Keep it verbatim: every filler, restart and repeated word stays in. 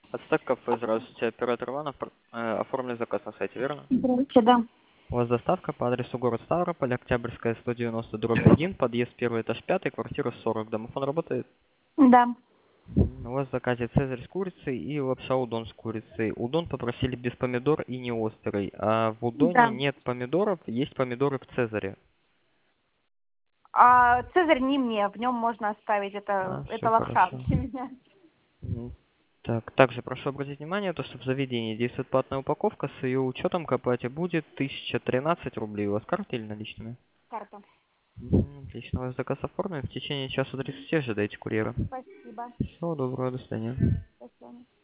Отставка кафе, здравствуйте, оператор Иванов, э, оформили заказ на сайте, верно? Здравствуйте, да. У вас доставка по адресу город Ставрополь, Октябрьская, сто девяносто, дробь один, подъезд первый, этаж пятый, квартира сорок. Домофон работает? Да. М, У вас в заказе цезарь с курицей и лапша удон с курицей. Удон попросили без помидор и не острый, а в удоне Да. нет помидоров, есть помидоры в цезаре. А Цезарь не мне, в нем можно оставить, это, А, все это лапша хорошо. для меня. М, Так, также прошу обратить внимание, то, что в заведении действует платная упаковка, с ее учетом к оплате будет тысяча тринадцать рублей. У вас карта или наличными? Карта. Мгм, отлично, ваш заказ оформлен. В течение часа тридцати ожидайте курьера. Спасибо. Всего доброго, до свидания. До свидания.